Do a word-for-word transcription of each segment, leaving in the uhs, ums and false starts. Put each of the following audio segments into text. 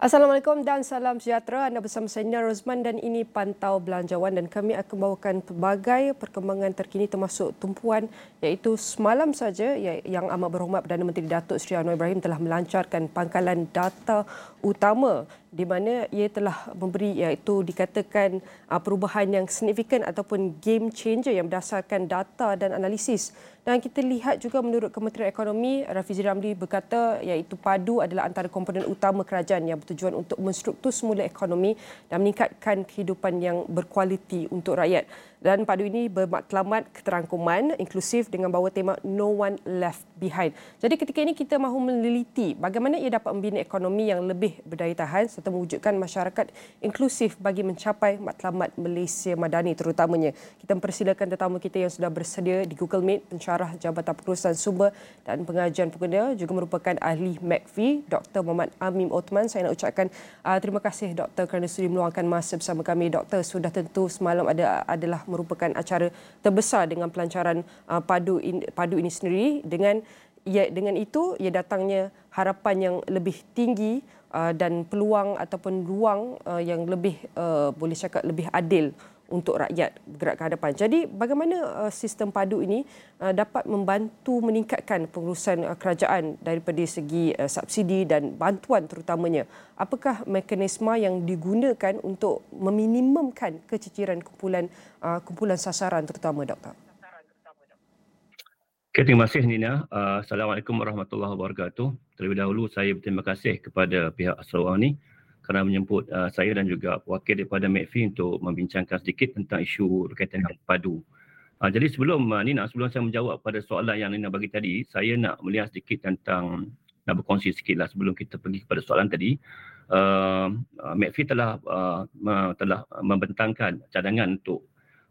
Assalamualaikum dan salam sejahtera. Anda bersama saya Nina Rosman dan ini Pantau Belanjawan dan kami akan bawakan pelbagai perkembangan terkini termasuk tumpuan iaitu semalam saja yang amat berhormat Perdana Menteri Datuk Seri Anwar Ibrahim telah melancarkan pangkalan data utama di mana ia telah memberi iaitu dikatakan perubahan yang signifikan ataupun game changer yang berdasarkan data dan analisis. Dan kita lihat juga menurut Kementerian Ekonomi, Rafizi Ramli berkata iaitu padu adalah antara komponen utama kerajaan yang bertujuan untuk menstruktur semula ekonomi dan meningkatkan kehidupan yang berkualiti untuk rakyat. Dan padu ini bermatlamat keterangkuman inklusif dengan bawa tema No One Left Behind. Jadi ketika ini kita mahu meneliti bagaimana ia dapat membina ekonomi yang lebih berdaya tahan serta mewujudkan masyarakat inklusif bagi mencapai matlamat Malaysia Madani terutamanya. Kita mempersilakan tetamu kita yang sudah bersedia di Google Meet, pensyarah Jabatan Pengurusan Sumber dan Pengajian Pengguna juga merupakan ahli M A C V I, Doktor Muhammad Amim Othman. Saya nak ucapkan uh, terima kasih Doktor kerana sudi meluangkan masa bersama kami. Doktor, sudah tentu semalam ada adalah merupakan acara terbesar dengan pelancaran uh, padu in, padu ini sendiri. Dengan ia dengan itu ia datangnya harapan yang lebih tinggi uh, dan peluang ataupun ruang uh, yang lebih uh, boleh cakap lebih adil untuk rakyat bergerak ke hadapan. Jadi bagaimana uh, sistem padu ini uh, dapat membantu meningkatkan pengurusan uh, kerajaan daripada segi uh, subsidi dan bantuan terutamanya? Apakah mekanisme yang digunakan untuk meminimumkan keciciran kumpulan uh, kumpulan sasaran terutama, Doktor? Okay, terima kasih Nina. Uh, Assalamualaikum warahmatullahi wabarakatuh. Terlebih dahulu saya berterima kasih kepada pihak Sarawak ni kerana menjemput uh, saya dan juga wakil daripada M A C V I untuk membincangkan sedikit tentang isu berkaitan dengan padu. Uh, jadi sebelum uh, Nina, sebelum saya menjawab pada soalan yang Nina bagi tadi, saya nak melihat sedikit tentang, nak berkongsi sikit lah sebelum kita pergi kepada soalan tadi. Uh, M A C V I telah uh, telah membentangkan cadangan untuk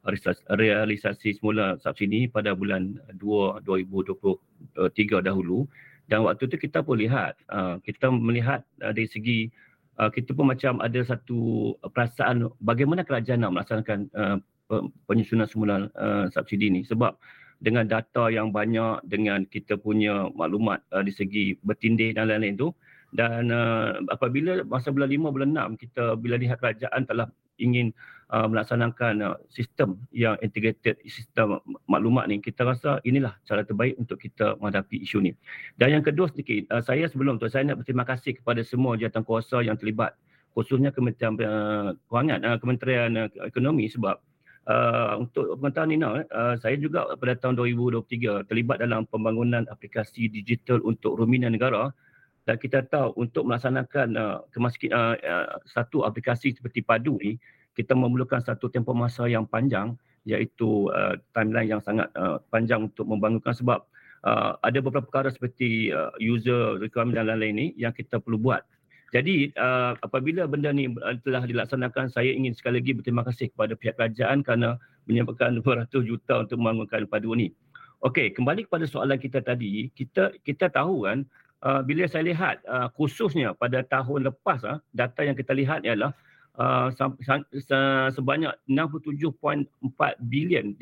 realisasi semula subsidi pada bulan dua dua ribu dua puluh tiga dahulu. Dan waktu itu kita pun lihat, uh, kita melihat uh, dari segi Uh, kita pun macam ada satu perasaan bagaimana kerajaan nak melaksanakan uh, penyusunan semula uh, subsidi ini. Sebab dengan data yang banyak, dengan kita punya maklumat uh, di segi bertindih dan lain-lain itu, dan uh, apabila masa bulan lima, bulan enam, kita bila lihat kerajaan telah ingin uh, melaksanakan uh, sistem yang integrated, sistem maklumat ni, kita rasa inilah cara terbaik untuk kita menghadapi isu ni. Dan yang kedua sedikit, uh, saya sebelum tu saya nak berterima kasih kepada semua jawatankuasa yang terlibat, khususnya Kementerian uh, Kewangan, uh, Kementerian uh, Ekonomi, sebab uh, untuk pengetahuan Nina, uh, saya juga pada tahun dua ribu dua puluh tiga terlibat dalam pembangunan aplikasi digital untuk ruminan negara. Dan kita tahu untuk melaksanakan uh, kemaskin, uh, uh, satu aplikasi seperti padu ni, kita memerlukan satu tempoh masa yang panjang, iaitu uh, timeline yang sangat uh, panjang untuk membangunkan, sebab uh, ada beberapa perkara seperti uh, user requirement dan lain-lain ni yang kita perlu buat. Jadi uh, apabila benda ni telah dilaksanakan, saya ingin sekali lagi berterima kasih kepada pihak kerajaan kerana menyebabkan dua ratus juta untuk membangunkan padu ni. Okey, kembali kepada soalan kita tadi, kita kita tahu kan, Uh, bila saya lihat uh, khususnya pada tahun lepas, uh, data yang kita lihat ialah uh, sebanyak enam puluh tujuh perpuluhan empat bilion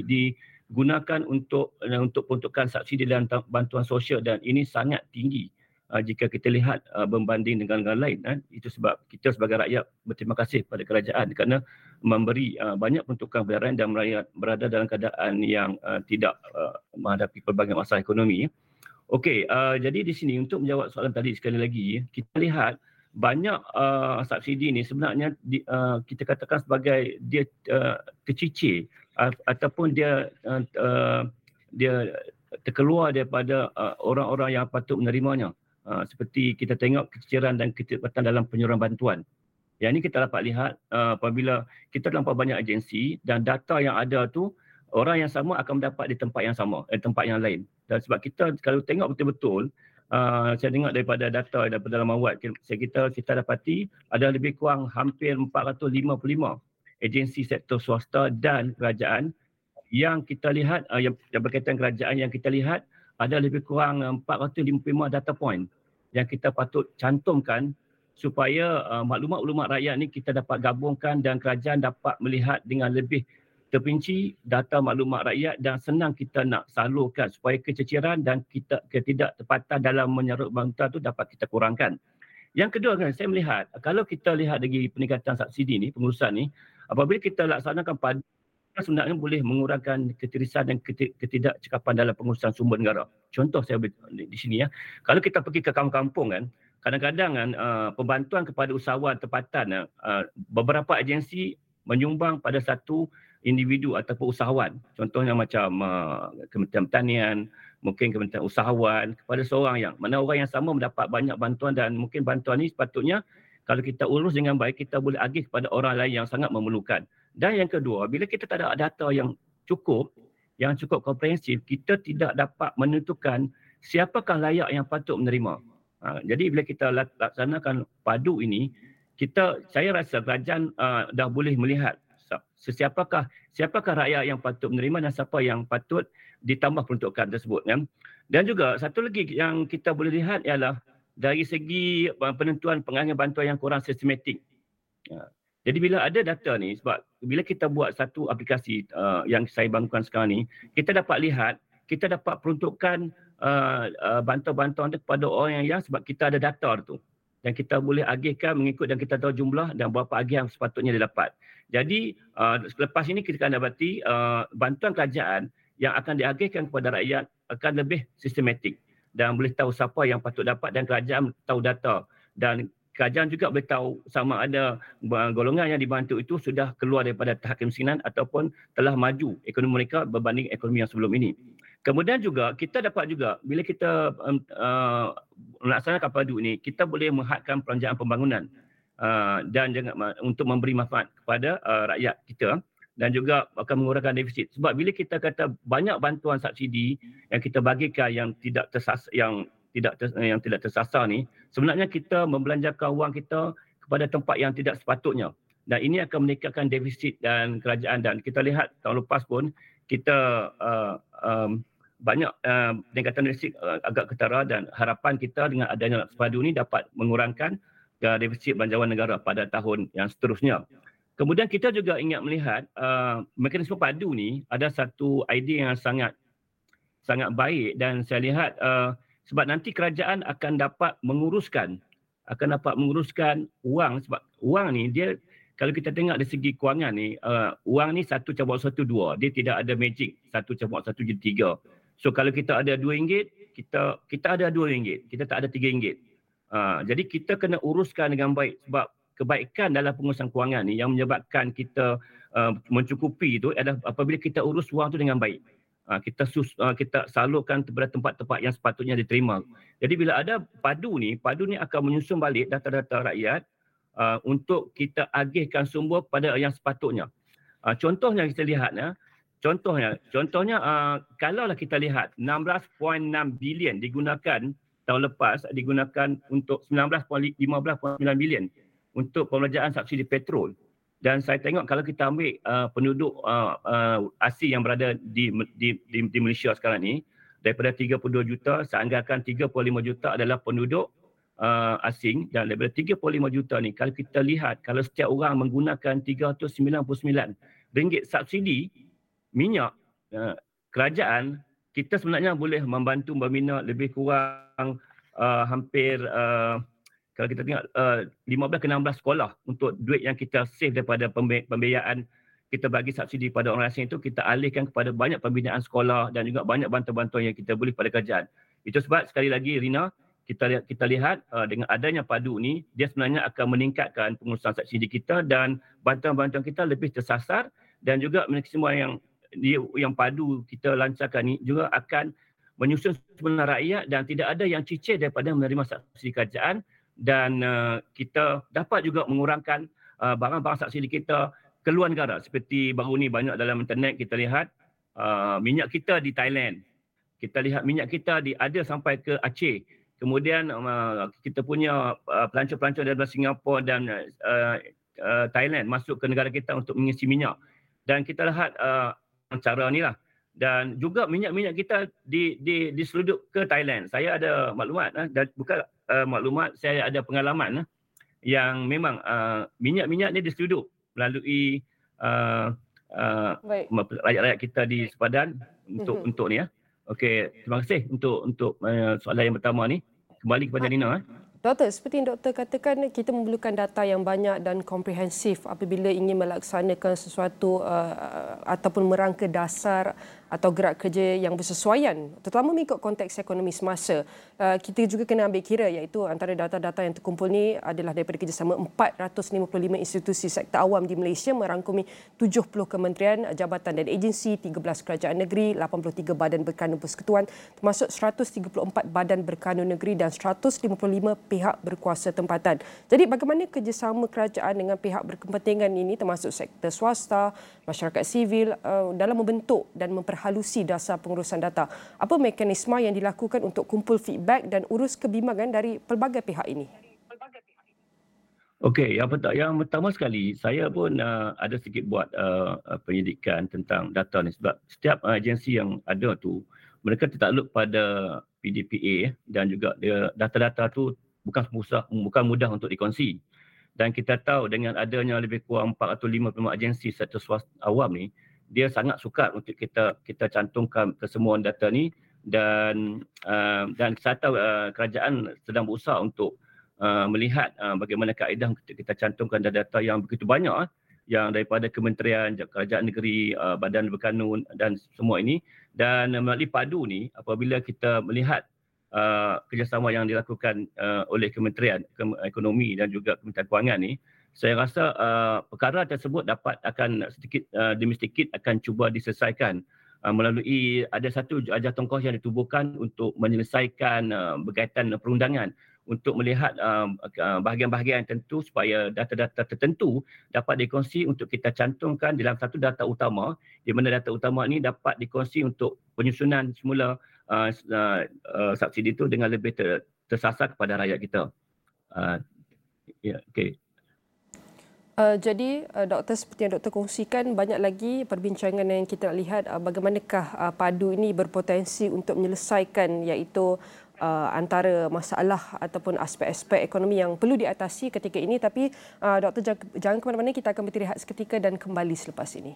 digunakan untuk uh, untuk peruntukan subsidi dan bantuan sosial, dan ini sangat tinggi uh, jika kita lihat uh, berbanding dengan negara lain. Uh, itu sebab kita sebagai rakyat berterima kasih kepada kerajaan kerana memberi uh, banyak peruntukan bayaran dan rakyat berada dalam keadaan yang uh, tidak uh, menghadapi pelbagai masalah ekonomi. Okey, uh, jadi di sini untuk menjawab soalan tadi sekali lagi, kita lihat banyak uh, subsidi ni sebenarnya di, uh, kita katakan sebagai dia uh, tercicir uh, ataupun dia uh, uh, dia terkeluar daripada uh, orang-orang yang patut menerimanya. Uh, seperti kita tengok keciciran dan keterlibatan dalam penyuluran bantuan. Yang ini kita dapat lihat uh, apabila kita terlampau banyak agensi dan data yang ada tu, orang yang sama akan mendapat di tempat yang sama, eh, tempat yang lain. Dan sebab kita kalau tengok betul-betul, uh, saya tengok daripada data daripada dalam awal, saya kita kita dapati ada lebih kurang hampir empat ratus lima puluh lima agensi sektor swasta dan kerajaan yang kita lihat, uh, yang, yang berkaitan kerajaan yang kita lihat ada lebih kurang empat ratus lima puluh lima data point yang kita patut cantumkan supaya uh, maklumat-maklumat rakyat ni kita dapat gabungkan dan kerajaan dapat melihat dengan lebih terperinci data maklumat rakyat dan senang kita nak salurkan supaya keciciran dan kita ketidaktepatan dalam menyerap bantuan itu dapat kita kurangkan. Yang kedua kan, saya melihat kalau kita lihat dari peningkatan subsidi ni, pengurusan ni, apabila kita laksanakan padu, sebenarnya boleh mengurangkan ketirisan dan ketidakcekapan dalam pengurusan sumber negara. Contoh saya di, di sini ya, kalau kita pergi ke kampung-kampung kan, kadang-kadang kan uh, pembantuan kepada usahawan tempatan, uh, beberapa agensi menyumbang pada satu individu ataupun usahawan. Contohnya macam uh, Kementerian Pertanian, mungkin Kementerian Usahawan, kepada seorang yang, mana orang yang sama mendapat banyak bantuan dan mungkin bantuan ini sepatutnya kalau kita urus dengan baik, kita boleh agih kepada orang lain yang sangat memerlukan. Dan yang kedua, bila kita tak ada data yang cukup, yang cukup komprehensif, kita tidak dapat menentukan siapakah layak yang patut menerima. Ha, jadi bila kita laksanakan padu ini, kita, saya rasa kerajaan uh, dah boleh melihat sesiapakah siapakah rakyat yang patut menerima dan siapa yang patut ditambah peruntukan tersebut. Ya. Dan juga satu lagi yang kita boleh lihat ialah dari segi penentuan pengalihan bantuan yang kurang sistematik. Ya. Jadi bila ada data ni, sebab bila kita buat satu aplikasi uh, yang saya bangunkan sekarang ni, kita dapat lihat, kita dapat peruntukan uh, uh, bantuan-bantuan tu kepada orang yang, yang sebab kita ada data tu. Dan kita boleh agihkan mengikut dan kita tahu jumlah dan berapa agihan sepatutnya didapat. Jadi uh, selepas ini kita akan dapati uh, bantuan kerajaan yang akan diagihkan kepada rakyat akan lebih sistematik dan boleh tahu siapa yang patut dapat dan kerajaan tahu data. Dan kerajaan juga boleh tahu sama ada golongan yang dibantu itu sudah keluar daripada tahap kemiskinan ataupun telah maju ekonomi mereka berbanding ekonomi yang sebelum ini. Kemudian juga kita dapat juga bila kita um, uh, melaksanakan padu ini, kita boleh menghadkan perancangan pembangunan uh, dan juga untuk memberi manfaat kepada uh, rakyat kita dan juga akan mengurangkan defisit. Sebab bila kita kata banyak bantuan subsidi yang kita bagikan yang tidak tersasar, yang tidak ter, yang tidak tersasar ni, sebenarnya kita membelanjakan wang kita kepada tempat yang tidak sepatutnya. Dan ini akan meningkatkan defisit dan kerajaan. Dan kita lihat tahun lepas pun kita uh, um, banyak uh, peningkatan defisit uh, agak ketara dan harapan kita dengan adanya padu ni dapat mengurangkan uh, defisit belanjawan negara pada tahun yang seterusnya. Kemudian kita juga ingat melihat uh, mekanisme padu ni ada satu idea yang sangat sangat baik dan saya lihat uh, sebab nanti kerajaan akan dapat menguruskan akan dapat menguruskan wang, sebab wang ni dia kalau kita tengok dari segi kewangan ni uh, wang ni satu campur satu dua, dia tidak ada magic satu campur satu jadi tiga. So kalau kita ada dua ringgit, kita kita ada dua ringgit, kita tak ada tiga ringgit. Uh, jadi kita kena uruskan dengan baik sebab kebaikan dalam pengurusan kewangan ni yang menyebabkan kita uh, mencukupi itu adalah apabila kita urus wang tu dengan baik. Uh, kita sus, uh, kita salurkan kepada tempat-tempat yang sepatutnya diterima. Jadi bila ada padu ni, padu ni akan menyusun balik data-data rakyat uh, untuk kita agihkan sumber pada yang sepatutnya. Uh, contohnya kita lihat ya, contohnya contohnya uh, kalaulah kita lihat enam belas perpuluhan enam bilion digunakan tahun lepas digunakan untuk sembilan belas perpuluhan lima belas perpuluhan sembilan bilion untuk pembelanjaan subsidi petrol. Dan saya tengok kalau kita ambil uh, penduduk uh, uh, asing yang berada di, di, di, di Malaysia sekarang ni, daripada tiga puluh dua juta, saya anggarkan tiga puluh lima juta adalah penduduk uh, asing dan daripada tiga puluh lima juta ni, kalau kita lihat, kalau setiap orang menggunakan tiga ratus sembilan puluh sembilan ringgit subsidi minyak, uh, kerajaan, kita sebenarnya boleh membantu membina lebih kurang uh, hampir uh, kalau kita tengok uh, lima belas ke enam belas sekolah untuk duit yang kita save daripada pembiayaan kita bagi subsidi pada orang asing itu, kita alihkan kepada banyak pembinaan sekolah dan juga banyak bantuan-bantuan yang kita boleh pada kerajaan. Itu sebab sekali lagi Rina, kita kita lihat uh, dengan adanya padu ni, dia sebenarnya akan meningkatkan pengurusan subsidi kita dan bantuan-bantuan kita lebih tersasar dan juga semua yang yang padu kita lancarkan ni juga akan menyusun sebenar rakyat dan tidak ada yang cicir daripada menerima subsidi kerajaan. Dan uh, kita dapat juga mengurangkan uh, barang-barang subsidi kita keluar negara. Seperti baru ni banyak dalam internet kita lihat uh, minyak kita di Thailand. Kita lihat minyak kita di ada sampai ke Aceh. Kemudian uh, kita punya uh, pelancong-pelancong dari Singapura dan uh, uh, Thailand masuk ke negara kita untuk mengisi minyak. Dan kita lihat uh, cara ni lah. Dan juga minyak-minyak kita di, di, diseludup ke Thailand. Saya ada maklumat, uh, dan bukan uh, maklumat, saya ada pengalaman uh, yang memang uh, minyak-minyak ni diseludup melalui uh, uh, rakyat-rakyat kita di sepadan untuk mm-hmm. untuk ni ya. Okey, terima kasih untuk untuk uh, soalan yang pertama ni. Kembali kepada Nina. Eh. Doktor, seperti yang doktor katakan, kita memerlukan data yang banyak dan komprehensif apabila ingin melaksanakan sesuatu uh, ataupun merangka dasar atau gerak kerja yang bersesuaian, terutama mengikut konteks ekonomi semasa. Uh, kita juga kena ambil kira iaitu antara data-data yang terkumpul ni adalah daripada kerjasama empat ratus lima puluh lima institusi sektor awam di Malaysia merangkumi tujuh puluh kementerian, jabatan dan agensi, tiga belas kerajaan negeri, lapan puluh tiga badan berkanun persekutuan, termasuk seratus tiga puluh empat badan berkanun negeri dan seratus lima puluh lima pihak berkuasa tempatan. Jadi bagaimana kerjasama kerajaan dengan pihak berkepentingan ini termasuk sektor swasta, masyarakat sivil uh, dalam membentuk dan memperhalusi dasar pengurusan data? Apa mekanisme yang dilakukan untuk kumpul feedback dan urus kebimbangan dari pelbagai pihak ini? Okey, yang pertama, yang pertama sekali, saya pun uh, ada sedikit buat uh, penyidikan tentang data ni sebab setiap uh, agensi yang ada tu mereka tertakluk pada P D P A dan juga dia, data-data tu bukan mudah bukan mudah untuk dikongsi. Dan kita tahu dengan adanya lebih kurang empat ratus lima puluh lima agensi sektor swasta awam ni, dia sangat sukar untuk kita kita cantumkan kesemuan data ni dan uh, dan saya tahu uh, kerajaan sedang berusaha untuk Uh, melihat uh, bagaimana kaedah kita, kita cantumkan data yang begitu banyak uh, yang daripada kementerian, kerajaan negeri, uh, badan berkanun dan semua ini, dan uh, melalui padu ni apabila kita melihat uh, kerjasama yang dilakukan uh, oleh Kementerian Ekonomi dan juga Kementerian Kewangan ni, saya rasa uh, perkara tersebut dapat akan sedikit uh, demi sedikit akan cuba diselesaikan uh, melalui ada satu jawatan kos yang ditubuhkan untuk menyelesaikan uh, berkaitan perundangan untuk melihat uh, bahagian-bahagian tertentu supaya data-data tertentu dapat dikongsi untuk kita cantumkan dalam satu data utama, di mana data utama ini dapat dikongsi untuk penyusunan semula uh, uh, uh, subsidi itu dengan lebih ter, tersasar kepada rakyat kita. Uh, yeah, okay. Uh, jadi uh, doktor, seperti yang doktor kongsikan, banyak lagi perbincangan yang kita lihat uh, bagaimanakah uh, padu ini berpotensi untuk menyelesaikan iaitu Uh, antara masalah ataupun aspek-aspek ekonomi yang perlu diatasi ketika ini. Tapi uh, doktor jangan, jangan ke mana-mana, kita akan berhenti rehat seketika dan kembali selepas ini.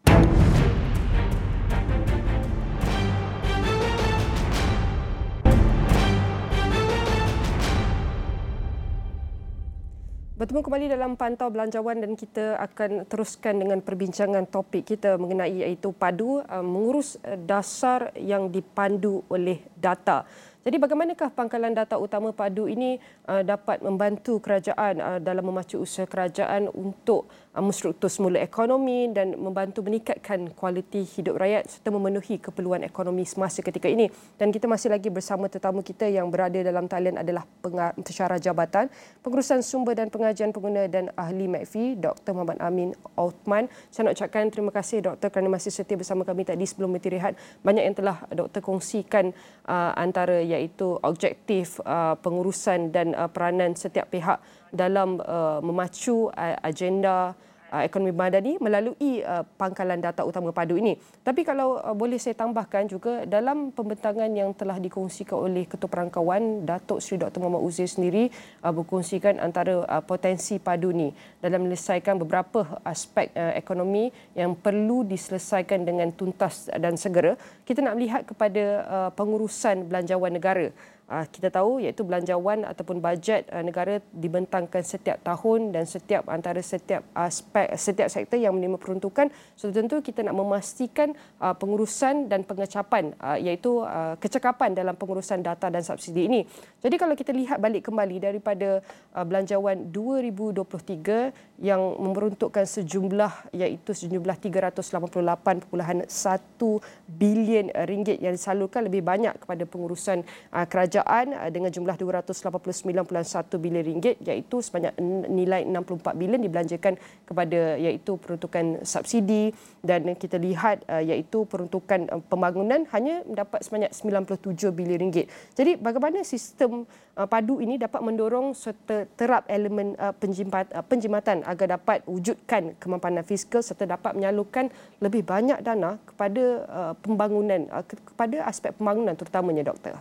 Bertemu kembali dalam Pantau Belanjawan dan kita akan teruskan dengan perbincangan topik kita mengenai iaitu padu, uh, mengurus dasar yang dipandu oleh data. Jadi bagaimanakah pangkalan data utama padu ini uh, dapat membantu kerajaan uh, dalam memacu usaha kerajaan untuk uh, menstruktur semula ekonomi dan membantu meningkatkan kualiti hidup rakyat serta memenuhi keperluan ekonomi semasa ketika ini. Dan kita masih lagi bersama tetamu kita yang berada dalam talian adalah Pensyarah Jabatan Pengurusan Sumber dan Pengajian Pengguna dan Ahli M A C F I, Doktor Muhammad Amin Othman. Saya nak ucapkan terima kasih Doktor kerana masih setia bersama kami tadi sebelum berhenti rehat. Banyak yang telah Doktor kongsikan uh, antara iaitu objektif uh, pengurusan dan uh, peranan setiap pihak dalam uh, memacu uh, agenda uh, ekonomi madani melalui uh, pangkalan data utama padu ini. Tapi kalau uh, boleh saya tambahkan juga dalam pembentangan yang telah dikongsikan oleh Ketua Perangkawan Datuk Seri Doktor Muhammad Uzair sendiri uh, berkongsikan antara uh, potensi padu ini dalam menyelesaikan beberapa aspek uh, ekonomi yang perlu diselesaikan dengan tuntas dan segera. Kita nak melihat kepada uh, pengurusan belanjawan negara. Uh, kita tahu iaitu belanjawan ataupun bajet uh, negara dibentangkan setiap tahun dan setiap antara setiap aspek setiap sektor yang menerima peruntukan. So tentu kita nak memastikan uh, pengurusan dan pengecapan uh, iaitu uh, kecekapan dalam pengurusan data dan subsidi ini. Jadi kalau kita lihat balik kembali daripada uh, belanjawan dua ribu dua puluh tiga yang memeruntukkan sejumlah iaitu sejumlah tiga ratus lapan puluh lapan perpuluhan satu bilion ringgit yang disalurkan, lebih banyak kepada pengurusan uh, kerajaan dengan jumlah dua ratus lapan puluh sembilan perpuluhan satu bilion ringgit, iaitu sebanyak nilai enam puluh empat bilion dibelanjakan kepada iaitu peruntukan subsidi, dan kita lihat iaitu peruntukan pembangunan hanya mendapat sebanyak sembilan puluh tujuh bilion ringgit. Jadi bagaimana sistem padu ini dapat mendorong serta terap elemen penjimatan agar dapat wujudkan kemampanan fiskal serta dapat menyalurkan lebih banyak dana kepada pembangunan, kepada aspek pembangunan terutamanya, Doktor?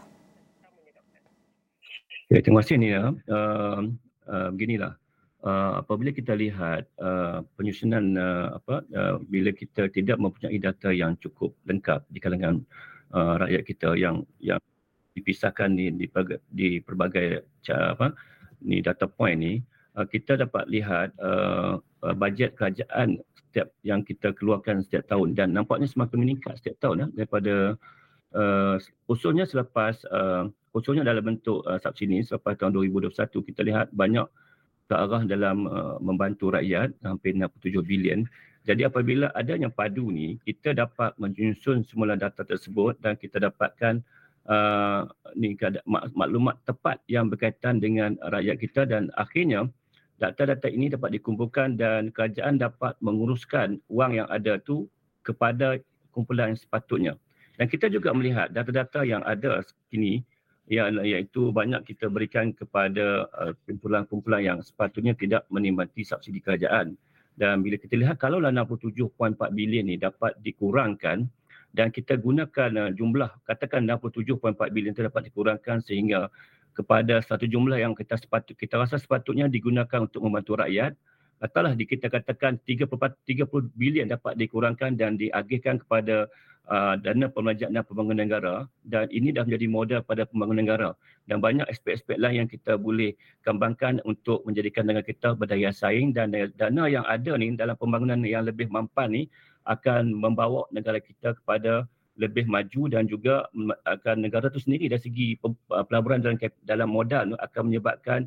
Ya, terima kasih Nia. Uh, uh, beginilah, uh, apabila kita lihat uh, penyusunan uh, apa uh, bila kita tidak mempunyai data yang cukup lengkap di kalangan uh, rakyat kita yang yang dipisahkan di di, di pelbagai apa ni data point ni, uh, kita dapat lihat uh, uh, bajet kerajaan setiap yang kita keluarkan setiap tahun dan nampaknya semakin meningkat setiap tahun uh, daripada uh, usulnya selepas uh, usulnya dalam bentuk uh, subsidi selepas tahun dua ribu dua puluh satu kita lihat banyak ke arah dalam uh, membantu rakyat hampir enam puluh tujuh bilion. Jadi apabila adanya padu ni, kita dapat menyusun semula data tersebut dan kita dapatkan uh, ni mak- maklumat tepat yang berkaitan dengan rakyat kita dan akhirnya data-data ini dapat dikumpulkan dan kerajaan dapat menguruskan wang yang ada tu kepada kumpulan yang sepatutnya. Dan kita juga melihat data-data yang ada kini yang iaitu banyak kita berikan kepada uh, kumpulan-kumpulan yang sepatutnya tidak menikmati subsidi kerajaan. Dan bila kita lihat kalau enam puluh tujuh perpuluhan empat bilion ni dapat dikurangkan dan kita gunakan uh, jumlah katakan enam puluh tujuh perpuluhan empat bilion itu dapat dikurangkan sehingga kepada satu jumlah yang kita sepatut kita rasa sepatutnya digunakan untuk membantu rakyat, katalah di kita katakan tiga puluh bilion dapat dikurangkan dan diagihkan kepada Uh, dana pembelanjaan dan pembangunan negara dan ini dah menjadi modal pada pembangunan negara dan banyak aspek-aspek lain yang kita boleh kembangkan untuk menjadikan negara kita berdaya saing dan dana yang ada ni dalam pembangunan yang lebih mampan ni akan membawa negara kita kepada lebih maju dan juga akan negara itu sendiri dari segi pelaburan dalam, dalam modal akan menyebabkan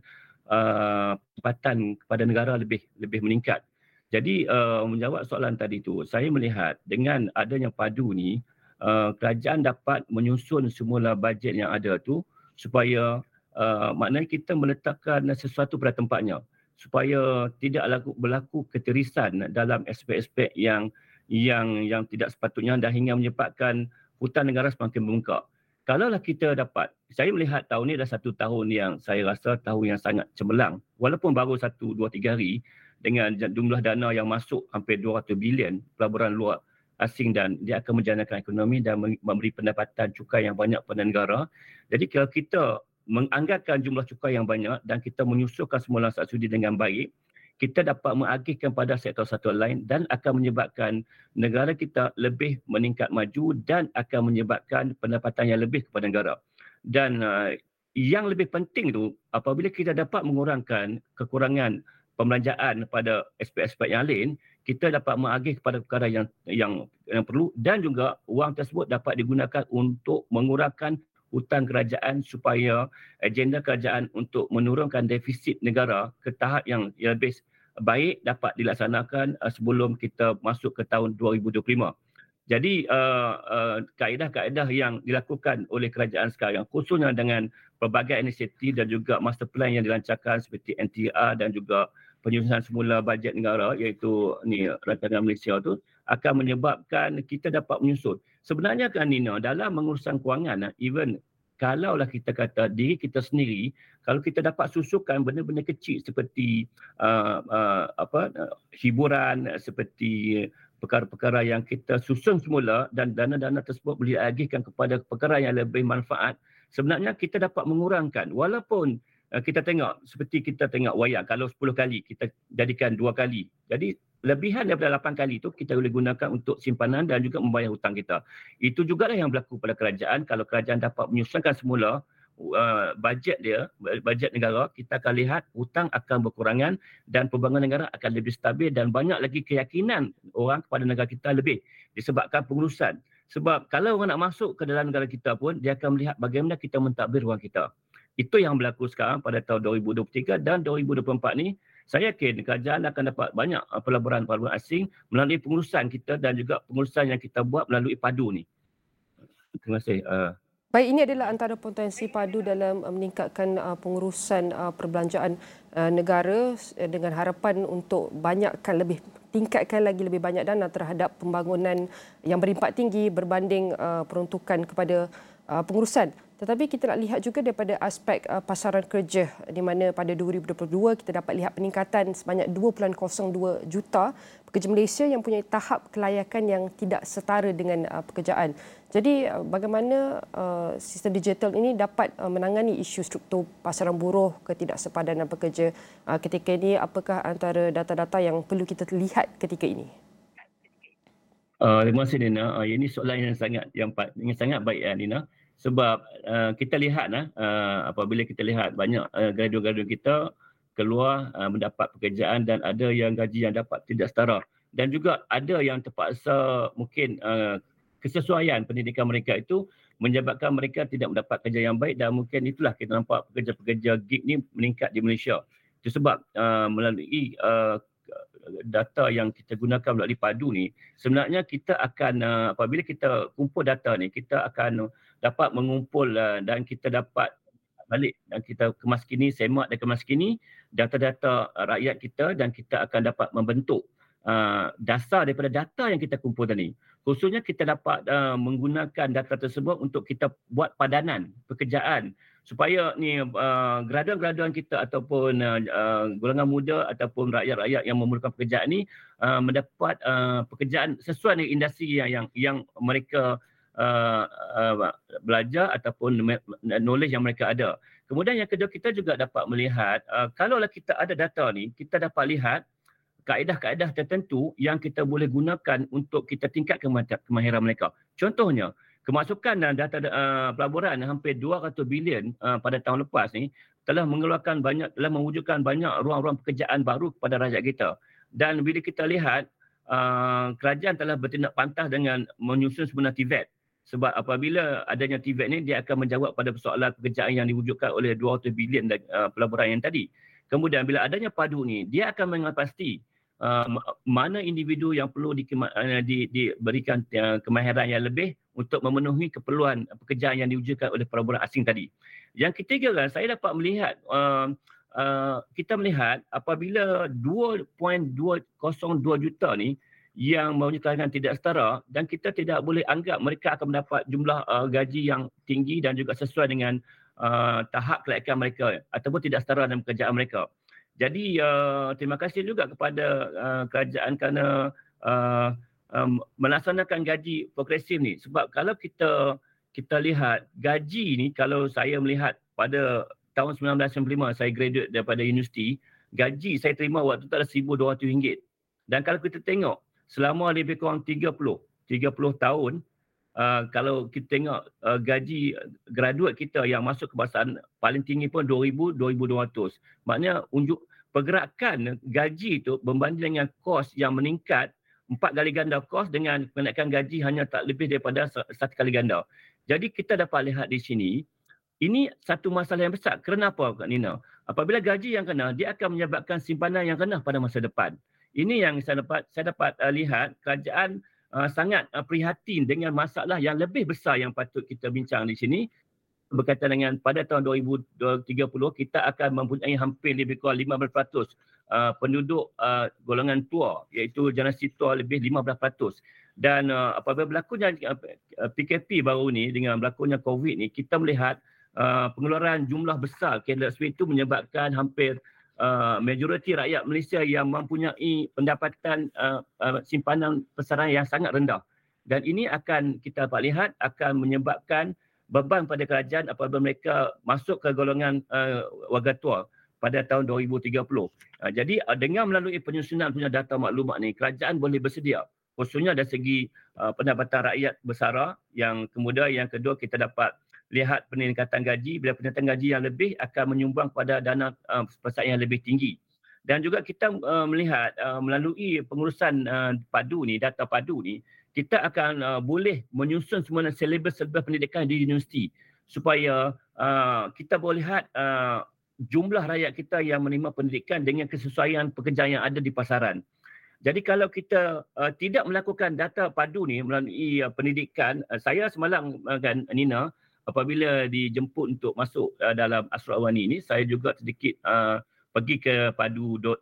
uh, pendapatan kepada negara lebih lebih meningkat. Jadi uh, menjawab soalan tadi tu, saya melihat dengan adanya padu ni, uh, kerajaan dapat menyusun semula bajet yang ada tu supaya uh, maknanya kita meletakkan sesuatu pada tempatnya supaya tidak berlaku, berlaku ketirisan dalam aspek-aspek yang yang yang tidak sepatutnya dan hingga menyebabkan hutang negara semakin membengkak. Kalaulah kita dapat, saya melihat tahun ini adalah satu tahun yang saya rasa tahun yang sangat cemerlang. Walaupun baru satu, dua, tiga hari, dengan jumlah dana yang masuk hampir dua ratus bilion pelaburan luar asing dan dia akan menjanakan ekonomi dan memberi pendapatan cukai yang banyak pada negara. Jadi kalau kita menganggarkan jumlah cukai yang banyak dan kita menyusulkan semula subsidi dengan baik, kita dapat mengagihkan pada sektor-sektor lain dan akan menyebabkan negara kita lebih meningkat maju dan akan menyebabkan pendapatan yang lebih kepada negara. Dan uh, yang lebih penting tu apabila kita dapat mengurangkan kekurangan pembelanjaan pada aspek-aspek yang lain, kita dapat mengagih kepada perkara yang, yang yang perlu dan juga wang tersebut dapat digunakan untuk mengurangkan hutang kerajaan supaya agenda kerajaan untuk menurunkan defisit negara ke tahap yang lebih baik dapat dilaksanakan uh, sebelum kita masuk ke tahun dua ribu dua puluh lima. Jadi uh, uh, kaedah-kaedah yang dilakukan oleh kerajaan sekarang khususnya dengan pelbagai inisiatif dan juga master plan yang dilancarkan seperti N T R dan juga penyusunan semula bajet negara iaitu ni rancangan Malaysia tu akan menyebabkan kita dapat menyusun. Sebenarnya kan Nina dalam mengurusan kewangan even kalaulah kita kata diri kita sendiri kalau kita dapat susukan benda-benda kecil seperti uh, uh, apa uh, hiburan seperti perkara-perkara yang kita susun semula dan dana-dana tersebut boleh diagihkan kepada perkara yang lebih manfaat, sebenarnya kita dapat mengurangkan walaupun uh, kita tengok seperti kita tengok wayang kalau sepuluh kali kita jadikan dua kali. Jadi lebihan daripada lapan kali itu kita boleh gunakan untuk simpanan dan juga membayar hutang kita. Itu jugalah yang berlaku pada kerajaan. Kalau kerajaan dapat menyusunkan semula Uh, bajet dia, bajet negara, kita akan lihat hutang akan berkurangan dan pembangunan negara akan lebih stabil dan banyak lagi keyakinan orang kepada negara kita lebih disebabkan pengurusan. Sebab kalau orang nak masuk ke dalam negara kita pun, dia akan melihat bagaimana kita mentadbir wang kita. Itu yang berlaku sekarang pada tahun dua ribu dua puluh tiga dan dua ribu dua puluh empat ni, saya yakin kerajaan akan dapat banyak pelaburan-pelaburan asing melalui pengurusan kita dan juga pengurusan yang kita buat melalui padu ni. Terima kasih. Uh, Baik, ini adalah antara potensi padu dalam uh, meningkatkan uh, pengurusan uh, perbelanjaan uh, negara uh, dengan harapan untuk banyakkan lebih tingkatkan lagi lebih banyak dana terhadap pembangunan yang berimpak tinggi berbanding uh, peruntukan kepada uh, pengurusan. Tetapi kita nak lihat juga daripada aspek uh, pasaran kerja di mana pada dua ribu dua puluh dua kita dapat lihat peningkatan sebanyak dua perpuluhan kosong dua juta pekerja Malaysia yang punya tahap kelayakan yang tidak setara dengan uh, pekerjaan. Jadi uh, bagaimana uh, sistem digital ini dapat uh, menangani isu struktur pasaran buruh, ketidaksepadanan pekerja uh, ketika ini, apakah antara data-data yang perlu kita lihat ketika ini? Uh, terima kasih Nina. Uh, ini soalan yang sangat yang, yang sangat baik ya Nina. Sebab uh, kita lihat nah, uh, apabila kita lihat banyak uh, graduan-graduan kita keluar uh, mendapat pekerjaan dan ada yang gaji yang dapat tidak setara. Dan juga ada yang terpaksa mungkin uh, kesesuaian pendidikan mereka itu menyebabkan mereka tidak mendapat kerja yang baik dan mungkin itulah kita nampak pekerja-pekerja gig ni meningkat di Malaysia. Itu sebab uh, melalui uh, data yang kita gunakan melalui padu ni, sebenarnya kita akan uh, apabila kita kumpul data ni, kita akan dapat mengumpul uh, dan kita dapat balik dan kita kemas kini, semak dan kemas kini data-data uh, rakyat kita dan kita akan dapat membentuk uh, dasar daripada data yang kita kumpul tadi. Khususnya kita dapat uh, menggunakan data tersebut untuk kita buat padanan pekerjaan supaya ni uh, graduan-graduan kita ataupun uh, uh, golongan muda ataupun rakyat-rakyat yang memerlukan pekerjaan ni uh, mendapat uh, pekerjaan sesuai dengan industri yang yang, yang mereka uh, uh, belajar ataupun knowledge yang mereka ada. Kemudian yang kedua, kita juga dapat melihat uh, kalaulah kita ada data ni, kita dapat lihat kaedah-kaedah tertentu yang kita boleh gunakan untuk kita tingkatkan kemahiran mereka. Contohnya, kemasukan data uh, pelaburan hampir dua ratus bilion uh, pada tahun lepas ni telah mengeluarkan banyak, telah mewujudkan banyak ruang-ruang pekerjaan baru kepada rakyat kita. Dan bila kita lihat, uh, kerajaan telah bertindak pantas dengan menyusun sebenar T V E T. Sebab apabila adanya T V E T ni, dia akan menjawab pada persoalan pekerjaan yang diwujudkan oleh dua ratus bilion uh, pelaburan yang tadi. Kemudian bila adanya padu ni, dia akan mengapasti Uh, mana individu yang perlu di, uh, di, diberikan uh, kemahiran yang lebih untuk memenuhi keperluan pekerjaan yang diwujudkan oleh pelaburan asing tadi. Yang ketiga kan, saya dapat melihat, uh, uh, kita melihat apabila dua perpuluhan dua kosong dua juta ni yang mempunyai kelahiran tidak setara dan kita tidak boleh anggap mereka akan mendapat jumlah uh, gaji yang tinggi dan juga sesuai dengan uh, tahap kelayakan mereka ataupun tidak setara dalam pekerjaan mereka. Jadi uh, terima kasih juga kepada uh, kerajaan kerana uh, um, melaksanakan gaji progresif ni. Sebab kalau kita kita lihat gaji ni, kalau saya melihat pada tahun sembilan belas sembilan puluh lima saya graduate daripada universiti, gaji saya terima waktu tu adalah seribu dua ratus ringgit. Dan kalau kita tengok selama lebih kurang tiga puluh tahun, uh, kalau kita tengok uh, gaji graduate kita yang masuk kebangsaan paling tinggi pun dua ribu, dua ribu dua ratus. Maknanya unjuk pergerakan gaji itu berbanding dengan kos yang meningkat empat kali ganda kos dengan kenaikan gaji hanya tak lebih daripada satu kali ganda. Jadi kita dapat lihat di sini, ini satu masalah yang besar. Kenapa Kak Nina? Apabila gaji yang kena, dia akan menyebabkan simpanan yang kena pada masa depan. Ini yang saya dapat saya dapat uh, lihat kerajaan uh, sangat uh, prihatin dengan masalah yang lebih besar yang patut kita bincang di sini. Berkaitan dengan pada tahun dua ribu tiga puluh kita akan mempunyai hampir lebih kurang lima belas peratus uh, penduduk uh, golongan tua, iaitu generasi tua lebih lima belas peratus. Dan uh, apabila berlakunya uh, P K P baru ni dengan berlakunya COVID ni, kita melihat uh, pengeluaran jumlah besar careless way itu menyebabkan hampir uh, majoriti rakyat Malaysia yang mempunyai pendapatan uh, uh, simpanan pesaran yang sangat rendah. Dan ini akan kita dapat lihat akan menyebabkan beban pada kerajaan apabila mereka masuk ke golongan uh, warga tua pada tahun dua ribu tiga puluh. Uh, jadi uh, dengan melalui penyusunan punya data maklumat ni, kerajaan boleh bersedia khususnya dari segi uh, pendapatan rakyat bersara. Yang kemudian yang kedua, kita dapat lihat peningkatan gaji. Bila peningkatan gaji yang lebih akan menyumbang pada dana uh, persaian yang lebih tinggi. Dan juga kita uh, melihat uh, melalui pengurusan uh, padu ni, data padu ni, kita akan uh, boleh menyusun semua silibus-silibus pendidikan di universiti supaya uh, kita boleh lihat uh, jumlah rakyat kita yang menerima pendidikan dengan kesesuaian pekerjaan yang ada di pasaran. Jadi kalau kita uh, tidak melakukan data padu ni melalui uh, pendidikan, uh, saya semalam uh, kan Nina, apabila dijemput untuk masuk uh, dalam Asrul Awani ni, saya juga sedikit uh, pergi ke padu dot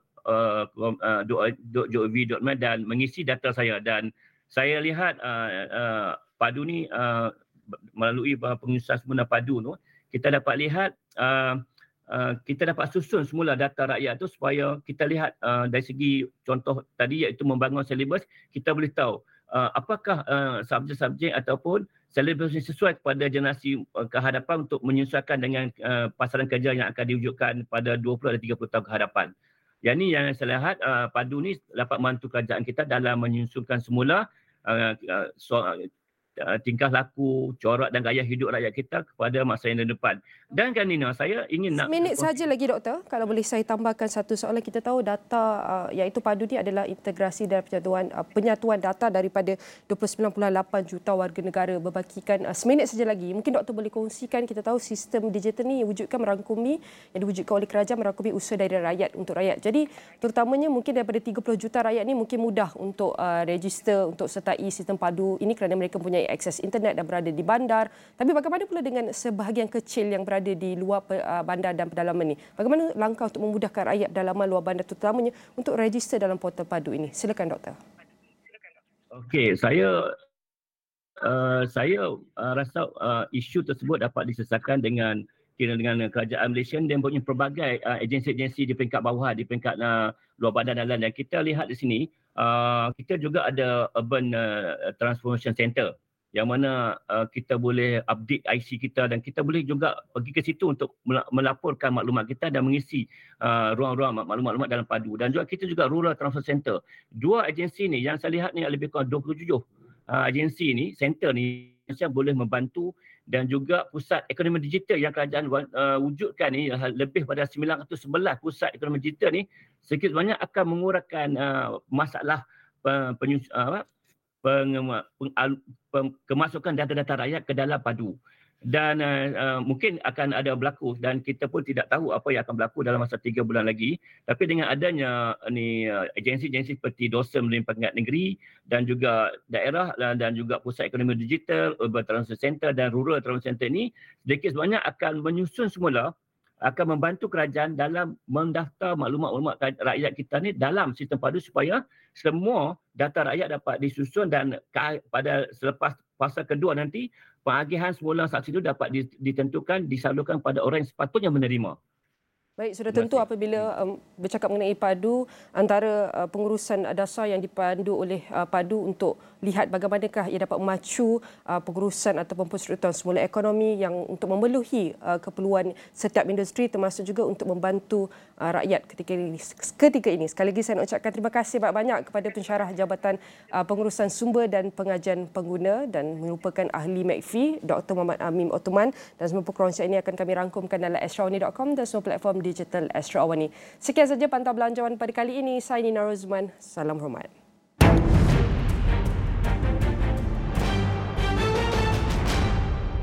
gov dot my dan mengisi data saya, dan saya lihat uh, uh, padu ni uh, melalui pengurusan semula padu tu, kita dapat lihat uh, uh, kita dapat susun semula data rakyat tu supaya kita lihat uh, dari segi contoh tadi iaitu membangun silibus, kita boleh tahu uh, apakah uh, subjek-subjek ataupun silibus yang sesuai kepada generasi uh, kehadapan untuk menyesuaikan dengan uh, pasaran kerja yang akan diwujudkan pada dua puluh dan tiga puluh tahun kehadapan. Yang ini yang saya lihat uh, padu ni dapat membantu kerajaan kita dalam menyusunkan semula Uh, uh, so, uh, uh, tingkah laku, corak dan gaya hidup rakyat kita kepada masa yang depan. Dan kan Nina, saya ingin nak Seminit saja lagi doktor, kalau boleh saya tambahkan satu soalan. Kita tahu data uh, iaitu padu ni adalah integrasi dan penyatuan, uh, penyatuan data daripada dua puluh sembilan perpuluhan lapan juta warga negara berbakikan. Uh, seminit saja lagi, mungkin doktor boleh kongsikan. Kita tahu sistem digital ni wujudkan merangkumi, yang diwujudkan oleh kerajaan merangkumi usaha dari rakyat untuk rakyat. Jadi terutamanya mungkin daripada tiga puluh juta rakyat ni mungkin mudah untuk uh, register untuk sertai sistem padu ini kerana mereka mempunyai akses internet dan berada di bandar. Tapi bagaimana pula dengan sebahagian kecil yang berada di luar uh, bandar dan pedalaman ini? Bagaimana langkah untuk memudahkan rakyat dalaman luar bandar terutamanya untuk register dalam portal padu ini? Silakan doktor. Okey, saya uh, saya uh, rasa uh, isu tersebut dapat diselesaikan dengan kira dengan kerajaan Malaysia dan punya pelbagai uh, agensi-agensi di peringkat bawah, di peringkat uh, luar bandar dan lain. Dan kita lihat di sini uh, kita juga ada Urban uh, Transformation Center yang mana uh, kita boleh update I C kita dan kita boleh juga pergi ke situ untuk melaporkan maklumat kita dan mengisi uh, ruang-ruang maklumat-maklumat dalam padu. Dan juga kita juga Rural Transfer Center. Dua agensi ni yang saya lihat ni lebih kurang dua puluh tujuh uh, agensi ni, center ni yang boleh membantu, dan juga pusat ekonomi digital yang kerajaan uh, wujudkan ni lebih pada sembilan ratus sebelas pusat ekonomi digital ni sedikit banyak akan mengurangkan uh, masalah uh, penyus, uh, Pengema, peng, peng, kemasukan data-data rakyat ke dalam padu. Dan uh, uh, mungkin akan ada berlaku dan kita pun tidak tahu apa yang akan berlaku dalam masa tiga bulan lagi. Tapi dengan adanya uh, ni uh, agensi-agensi seperti Dosen Melalui Peringkat Negeri dan juga daerah dan juga Pusat Ekonomi Digital, Urban Transfer Center dan Rural Transfer Center ini sedikit sebanyak akan menyusun semula, akan membantu kerajaan dalam mendaftar maklumat-maklumat rakyat kita ni dalam sistem padu supaya semua data rakyat dapat disusun dan pada selepas fasa kedua nanti pengagihan semula saksi itu dapat ditentukan, disalurkan pada orang yang sepatutnya menerima. Baik, sudah tentu apabila um, bercakap mengenai padu, antara uh, pengurusan dasar yang dipandu oleh uh, padu untuk lihat bagaimanakah ia dapat memacu uh, pengurusan ataupun penstrukturan semula ekonomi yang untuk memenuhi uh, keperluan setiap industri termasuk juga untuk membantu uh, rakyat ketika ini. Ketika ini. Sekali lagi saya nak ucapkan terima kasih banyak-banyak kepada pensyarah Jabatan uh, Pengurusan Sumber dan Pengajian Pengguna dan merupakan ahli McAfee, Doktor Muhammad Amin Othman, dan semua perkongsian ini akan kami rangkumkan dalam astro awani dot com dan semua platform digital Astro Awani. Sekian saja Pantau Belanjawan pada kali ini. Saya Nina Rozman. Salam hormat.